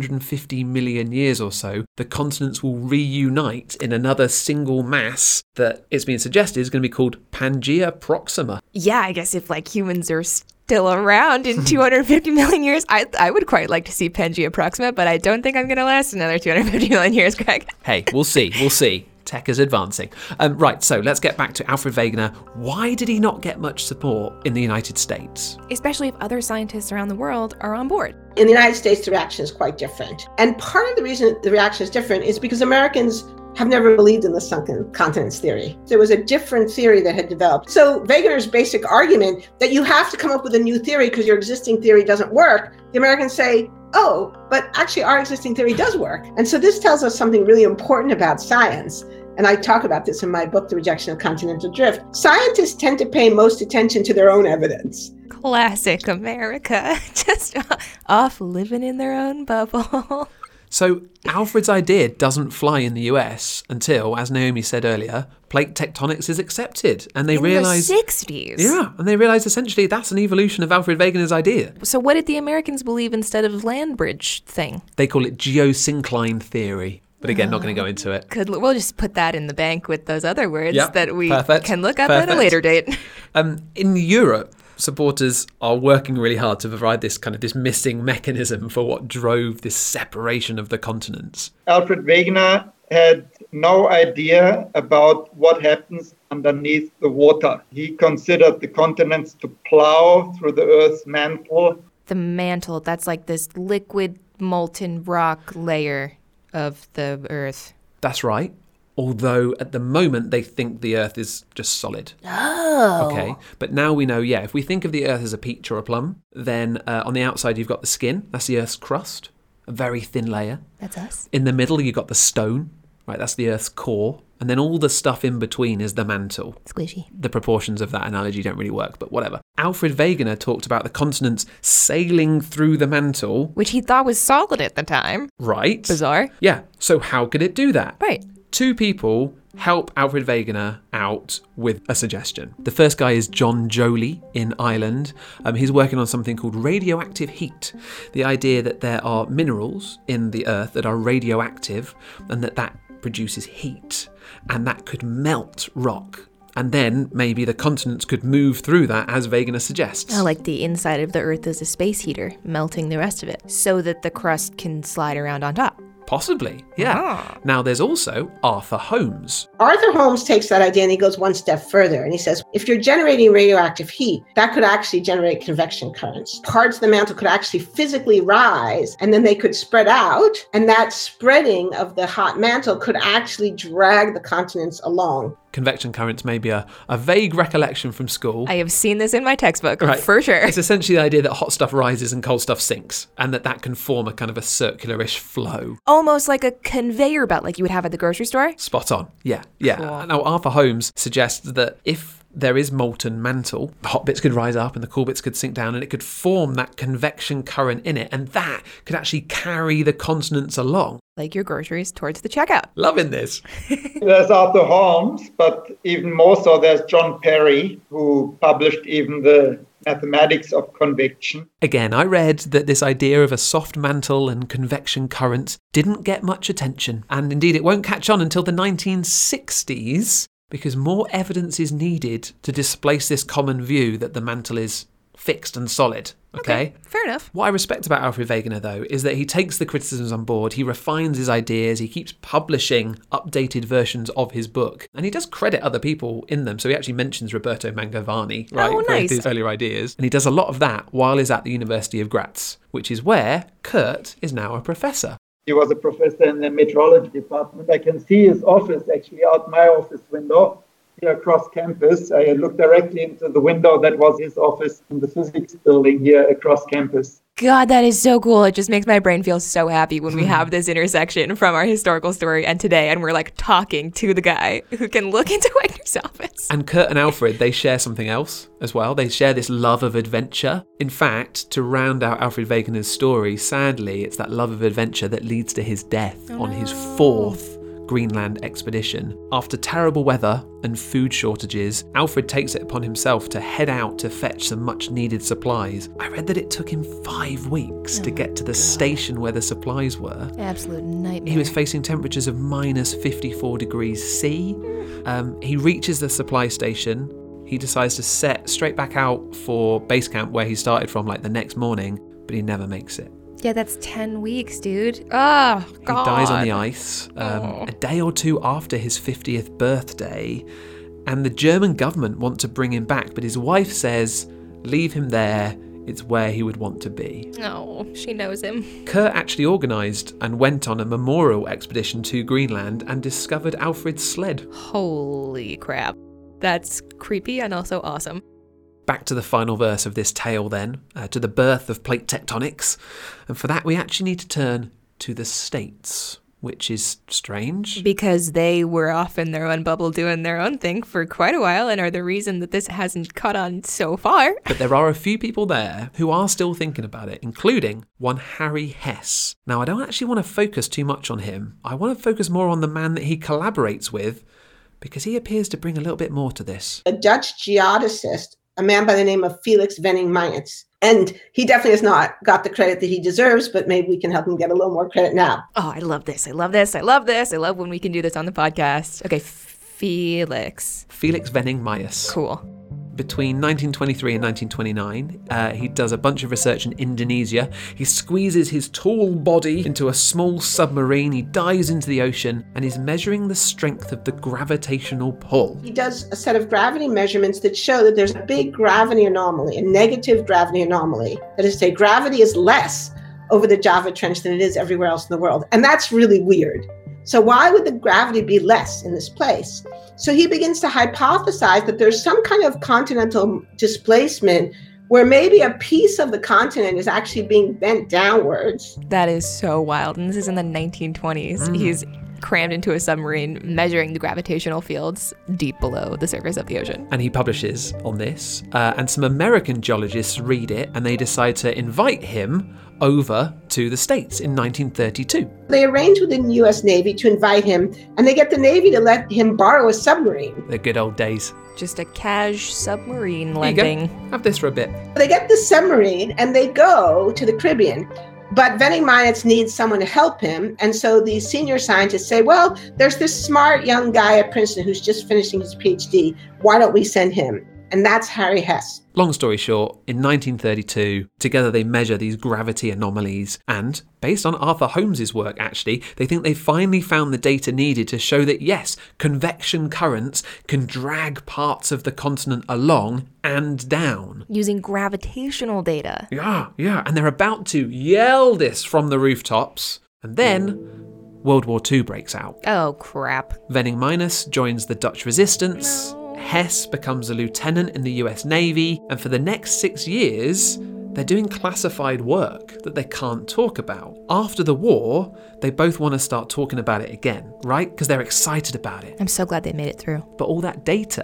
250 million years or so, the continents will reunite in another single mass that it's been suggested is going to be called Pangaea Proxima. Yeah, I guess if humans are still around in 250 million years, I would quite like to see Pangaea Proxima, but I don't think I'm going to last another 250 million years, Greg. Hey, we'll see. Tech is advancing. Right, so let's get back to Alfred Wegener. Why did he not get much support in the United States? Especially if other scientists around the world are on board. In the United States, the reaction is quite different. And part of the reason the reaction is different is because Americans have never believed in the sunken continents theory. There was a different theory that had developed. So Wegener's basic argument that you have to come up with a new theory because your existing theory doesn't work, the Americans say, oh, but actually our existing theory does work. And so this tells us something really important about science. And I talk about this in my book, The Rejection of Continental Drift. Scientists tend to pay most attention to their own evidence. Classic America, just off living in their own bubble. So Alfred's idea doesn't fly in the US until, as Naomi said earlier, plate tectonics is accepted. And they realise... In the 60s? Yeah, and they realise essentially that's an evolution of Alfred Wegener's idea. So what did the Americans believe instead of land bridge thing? They call it geosyncline theory. But again, not going to go into it. We'll just put that in the bank with those other words that we can look up Perfect. at a later date. In Europe, supporters are working really hard to provide this missing mechanism for what drove this separation of the continents. Alfred Wegener had no idea about what happens underneath the water. He considered the continents to plow through the Earth's mantle. The mantle, that's like this liquid molten rock layer of the Earth. That's right. Although at the moment they think the Earth is just solid. Oh. Okay. But now we know, if we think of the Earth as a peach or a plum, then on the outside you've got the skin. That's the Earth's crust, a very thin layer. That's us. In the middle you've got the stone, right? That's the Earth's core. And then all the stuff in between is the mantle. Squishy. The proportions of that analogy don't really work, but whatever. Alfred Wegener talked about the continents sailing through the mantle. Which he thought was solid at the time. Right. Bizarre. Yeah. So how could it do that? Right. 2 people help Alfred Wegener out with a suggestion. The first guy is John Joly in Ireland. He's working on something called radioactive heat. The idea that there are minerals in the Earth that are radioactive and that produces heat, and that could melt rock. And then maybe the continents could move through that, as Wegener suggests. Oh, like the inside of the Earth is a space heater, melting the rest of it, so that the crust can slide around on top. Possibly, yeah. Ah. Now, there's also Arthur Holmes. Arthur Holmes takes that idea and he goes one step further. And he says, if you're generating radioactive heat, that could actually generate convection currents. Parts of the mantle could actually physically rise, and then they could spread out. And that spreading of the hot mantle could actually drag the continents along. Convection currents may be a vague recollection from school. I have seen this in my textbook, Right. for sure. It's essentially the idea that hot stuff rises and cold stuff sinks, and that can form a kind of a circular-ish flow. Almost like a conveyor belt like you would have at the grocery store. Spot on. Yeah. Cool. Now, Arthur Holmes suggests that if there is molten mantle. The hot bits could rise up and the cool bits could sink down, and it could form that convection current in it, and that could actually carry the continents along. Like your groceries towards the checkout. Loving this. There's Arthur Holmes, but even more so, there's John Perry, who published even the mathematics of convection. Again, I read that this idea of a soft mantle and convection currents didn't get much attention, and indeed it won't catch on until the 1960s, because more evidence is needed to displace this common view that the mantle is fixed and solid. Okay? Fair enough. What I respect about Alfred Wegener, though, is that he takes the criticisms on board, he refines his ideas, he keeps publishing updated versions of his book, and he does credit other people in them. So he actually mentions Roberto Mangovani, right, Oh, nice. for his earlier ideas. And he does a lot of that while he's at the University of Graz, which is where Kurt is now a professor. He was a professor in the meteorology department. I can see his office actually out my office window here across campus. I looked directly into the window that was his office in the physics building here across campus. God, that is so cool. It just makes my brain feel so happy when we have this intersection from our historical story and today, and we're like talking to the guy who can look into Wegener's office. And Kurt and Alfred, they share something else as well. They share this love of adventure. In fact, to round out Alfred Wegener's story, sadly, it's that love of adventure that leads to his death on his fourth Greenland expedition. After terrible weather and food shortages, Alfred takes it upon himself to head out to fetch some much needed supplies. I read that it took him 5 weeks to get to the station where the supplies were. Absolute nightmare. He was facing temperatures of minus 54 degrees C. He reaches the supply station. He decides to set straight back out for base camp where he started from, like the next morning, but he never makes it. Yeah, that's 10 weeks, dude. Oh, God. He dies on the ice a day or two after his 50th birthday, and the German government want to bring him back, but his wife says, leave him there, it's where he would want to be. Oh, she knows him. Kurt actually organised and went on a memorial expedition to Greenland and discovered Alfred's sled. Holy crap. That's creepy and also awesome. Back to the final verse of this tale then, to the birth of plate tectonics. And for that we actually need to turn to the States, which is strange. Because they were off in their own bubble doing their own thing for quite a while and are the reason that this hasn't caught on so far. But there are a few people there who are still thinking about it, including one Harry Hess. Now, I don't actually want to focus too much on him. I want to focus more on the man that he collaborates with, because he appears to bring a little bit more to this. A Dutch geodesist, a man by the name of Felix Venning-Meinitz. And he definitely has not got the credit that he deserves, but maybe we can help him get a little more credit now. Oh, I love this. I love this. I love this. I love when we can do this on the podcast. Okay, Felix Venning-Meinitz. Cool. Between 1923 and 1929, he does a bunch of research in Indonesia. He squeezes his tall body into a small submarine. He dives into the ocean and is measuring the strength of the gravitational pull. He does a set of gravity measurements that show that there's a big gravity anomaly, a negative gravity anomaly. That is to say, gravity is less over the Java Trench than it is everywhere else in the world. And that's really weird. So why would the gravity be less in this place? So he begins to hypothesize that there's some kind of continental displacement where maybe a piece of the continent is actually being bent downwards. That is so wild. And this is in the 1920s. He's crammed into a submarine measuring the gravitational fields deep below the surface of the ocean. And he publishes on this. And some American geologists read it and they decide to invite him over to the States in 1932. They arrange with the US Navy to invite him, and they get the Navy to let him borrow a submarine. The good old days. Just a cash submarine There you go. lending. Have this for a bit. They get the submarine and they go to the Caribbean. But Venning-Meinitz needs someone to help him. And so the senior scientists say, well, there's this smart young guy at Princeton who's just finishing his PhD. Why don't we send him? And that's Harry Hess. Long story short, in 1932, together they measure these gravity anomalies, and based on Arthur Holmes's work actually, they think they finally found the data needed to show that yes, convection currents can drag parts of the continent along and down. Using gravitational data. Yeah, and they're about to yell this from the rooftops, and then World War II breaks out. Oh, crap. Venning-Meinitz joins the Dutch resistance. Hess becomes a lieutenant in the US Navy, and for the next 6 years, they're doing classified work that they can't talk about. After the war, they both want to start talking about it again, right? Because they're excited about it. I'm so glad they made it through. But all that data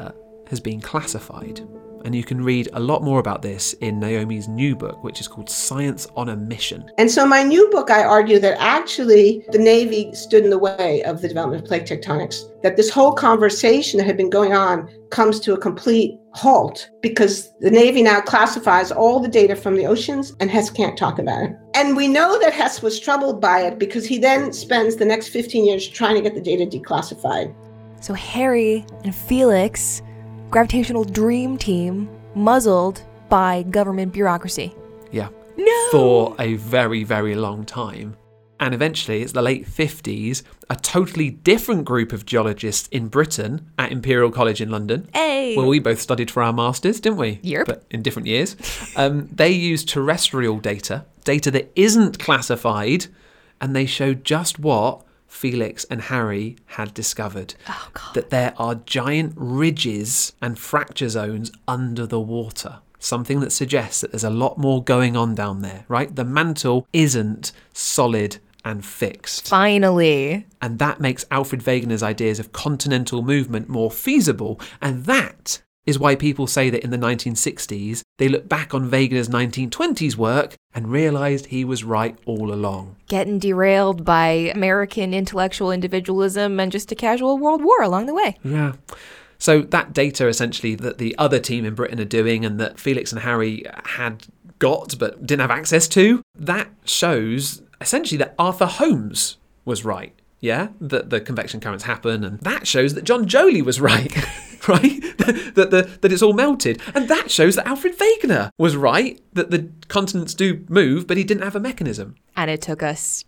has been classified. And you can read a lot more about this in Naomi's new book, which is called Science on a Mission. And so my new book, I argue that actually the Navy stood in the way of the development of plate tectonics, that this whole conversation that had been going on comes to a complete halt because the Navy now classifies all the data from the oceans and Hess can't talk about it. And we know that Hess was troubled by it because he then spends the next 15 years trying to get the data declassified. So Harry and Felix, gravitational dream team, muzzled by government bureaucracy. Yeah. No! For a very, very long time. And eventually, it's the late 50s, a totally different group of geologists in Britain at Imperial College in London, Hey! where we both studied for our masters, didn't we? Yep. But in different years. They used terrestrial data that isn't classified, and they showed just what Felix and Harry had discovered. Oh, God. That there are giant ridges and fracture zones under the water. Something that suggests that there's a lot more going on down there, right? The mantle isn't solid and fixed. Finally. And that makes Alfred Wegener's ideas of continental movement more feasible. And that is why people say that in the 1960s, they look back on Wegener's 1920s work and realised he was right all along. Getting derailed by American intellectual individualism and just a casual world war along the way. Yeah. So that data essentially that the other team in Britain are doing and that Felix and Harry had got but didn't have access to, that shows essentially that Arthur Holmes was right. Yeah, that the convection currents happen, and that shows that John Joly was right, right? that it's all melted, and that shows that Alfred Wegener was right, that the continents do move, but he didn't have a mechanism. And it took us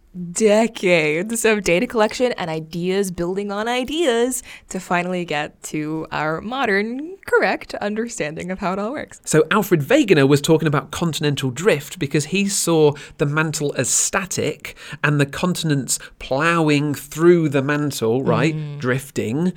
decades of data collection and ideas building on ideas to finally get to our modern, correct understanding of how it all works. So Alfred Wegener was talking about continental drift because he saw the mantle as static and the continents ploughing through the mantle, right, drifting.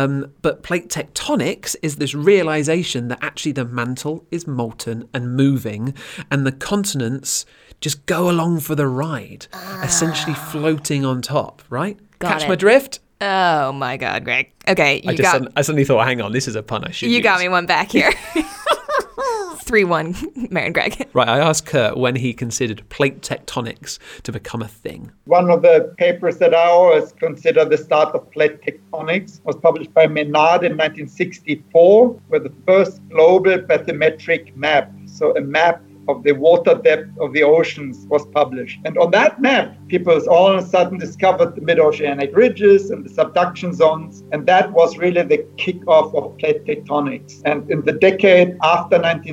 But plate tectonics is this realization that actually the mantle is molten and moving and the continents just go along for the ride, essentially floating on top, right? Got Catch it. my drift? Oh my God, Greg. Okay, I suddenly thought, hang on, this is a pun I should You use. got me one back here. 3-1, Mary and Greg. Right, I asked Kurt when he considered plate tectonics to become a thing. One of the papers that I always consider the start of plate tectonics was published by Menard in 1964 with the first global bathymetric map. So a map of the water depth of the oceans was published. And on that map, people all of a sudden discovered the mid-oceanic ridges and the subduction zones. And that was really the kickoff of plate tectonics. And in the decade after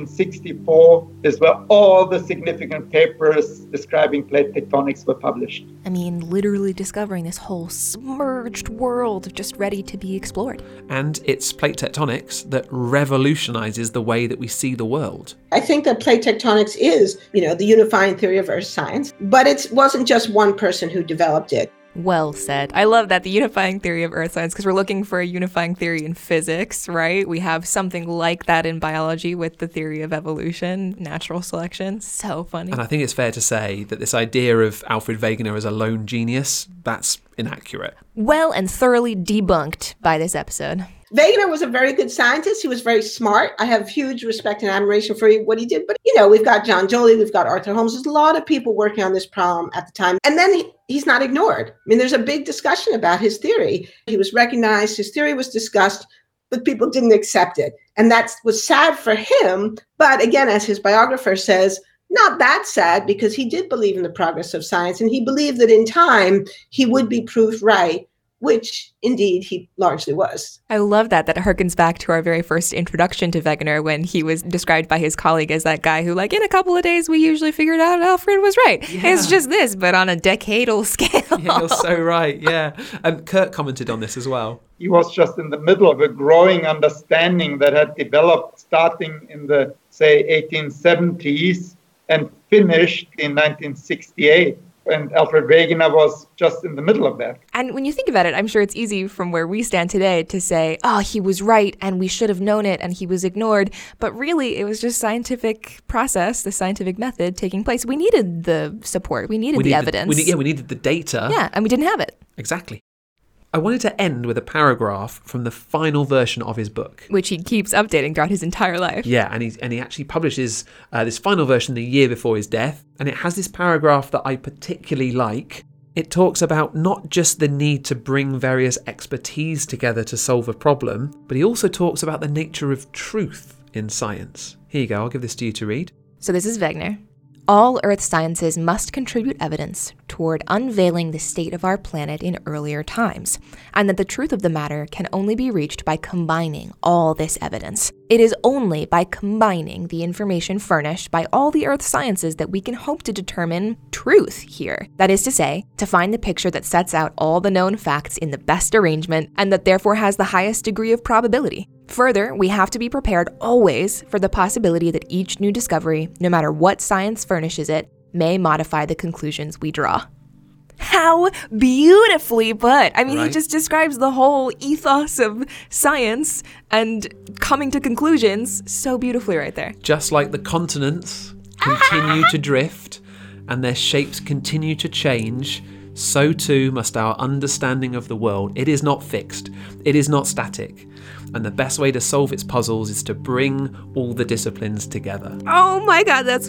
1964 is where all the significant papers describing plate tectonics were published. I mean, literally discovering this whole submerged world just ready to be explored. And it's plate tectonics that revolutionizes the way that we see the world. I think that plate tectonics is, the unifying theory of earth science, but it wasn't just one person who developed it. Well said. I love that, the unifying theory of earth science, because we're looking for a unifying theory in physics, right? We have something like that in biology with the theory of evolution, natural selection. So funny. And I think it's fair to say that this idea of Alfred Wegener as a lone genius, that's inaccurate. Well and thoroughly debunked by this episode. Wegener was a very good scientist. He was very smart. I have huge respect and admiration for what he did. But, we've got John Joly, we've got Arthur Holmes. There's a lot of people working on this problem at the time. And then he's not ignored. I mean, there's a big discussion about his theory. He was recognized, his theory was discussed, but people didn't accept it. And that was sad for him. But again, as his biographer says, not that sad because he did believe in the progress of science. And he believed that in time he would be proved right, which indeed he largely was. I love that harkens back to our very first introduction to Wegener when he was described by his colleague as that guy who, in a couple of days, we usually figured out Alfred was right. Yeah. It's just this, but on a decadal scale. Yeah, you're so right, yeah. And Kurt commented on this as well. He was just in the middle of a growing understanding that had developed starting in the, 1870s and finished in 1968. And Alfred Wegener was just in the middle of that. And when you think about it, I'm sure it's easy from where we stand today to say, he was right and we should have known it and he was ignored. But really, it was just scientific process, the scientific method taking place. We needed the support. We needed the evidence. We needed the data. Yeah, and we didn't have it. Exactly. I wanted to end with a paragraph from the final version of his book, which he keeps updating throughout his entire life. Yeah, and he actually publishes this final version the year before his death, and it has this paragraph that I particularly like. It talks about not just the need to bring various expertise together to solve a problem, but he also talks about the nature of truth in science. Here you go, I'll give this to you to read. So this is Wegener. All Earth sciences must contribute evidence toward unveiling the state of our planet in earlier times, and that the truth of the matter can only be reached by combining all this evidence. It is only by combining the information furnished by all the Earth sciences that we can hope to determine truth here. That is to say, to find the picture that sets out all the known facts in the best arrangement, and that therefore has the highest degree of probability. Further, we have to be prepared always for the possibility that each new discovery, no matter what science furnishes it, may modify the conclusions we draw. How beautifully put! I mean, Right? He just describes the whole ethos of science and coming to conclusions so beautifully right there. Just like the continents continue to drift and their shapes continue to change, so too must our understanding of the world. It is not fixed. It is not static. And the best way to solve its puzzles is to bring all the disciplines together. Oh my God, that's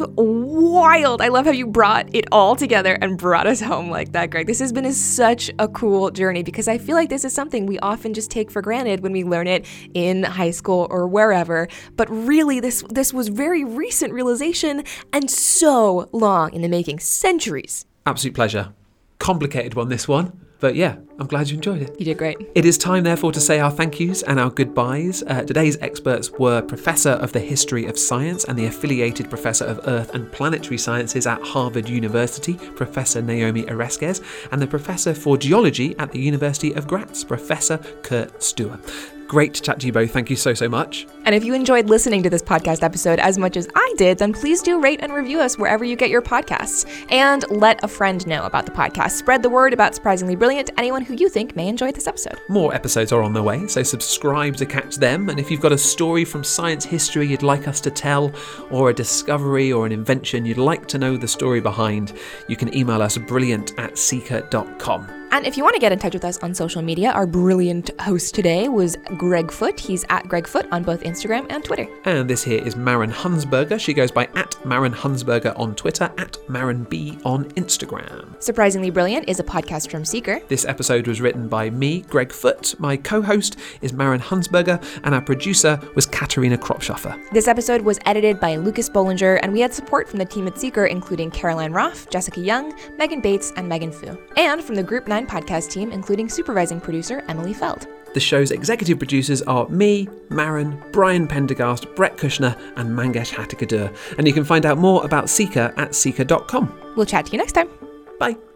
wild. I love how you brought it all together and brought us home like that, Greg. This has been such a cool journey because I feel like this is something we often just take for granted when we learn it in high school or wherever. But really, this was very recent realization and so long in the making, centuries. Absolute pleasure. Complicated one, this one. But yeah, I'm glad you enjoyed it. You did great. It is time, therefore, to say our thank yous and our goodbyes. Today's experts were Professor of the History of Science and the Affiliated Professor of Earth and Planetary Sciences at Harvard University, Professor Naomi Oreskes, and the Professor for Geology at the University of Graz, Professor Kurt Stuer. Great to chat to you both. Thank you so much. And if you enjoyed listening to this podcast episode as much as I did, then please do rate and review us wherever you get your podcasts. And let a friend know about the podcast. Spread the word about Surprisingly Brilliant to anyone who you think may enjoy this episode. More episodes are on the way, so subscribe to catch them. And if you've got a story from science history you'd like us to tell, or a discovery or an invention you'd like to know the story behind, you can email us brilliant@seeker.com. And if you want to get in touch with us on social media, our brilliant host today was Greg Foot. He's at Greg Foot on both Instagram and Twitter. And this here is Maren Hunsberger. She goes by @Maren Hunsberger on Twitter, @MarenB on Instagram. Surprisingly Brilliant is a podcast from Seeker. This episode was written by me, Greg Foot. My co-host is Maren Hunsberger, and our producer was Katarina Kropschoffer. This episode was edited by Lucas Bollinger, and we had support from the team at Seeker, including Caroline Roth, Jessica Young, Megan Bates, and Megan Fu. And from the Group 9 podcast team, including supervising producer Emily Feld. The show's executive producers are me, Maren, Brian Pendergast, Brett Kushner, and Mangesh Hattikadur. And you can find out more about Seeker at seeker.com. We'll chat to you next time. Bye.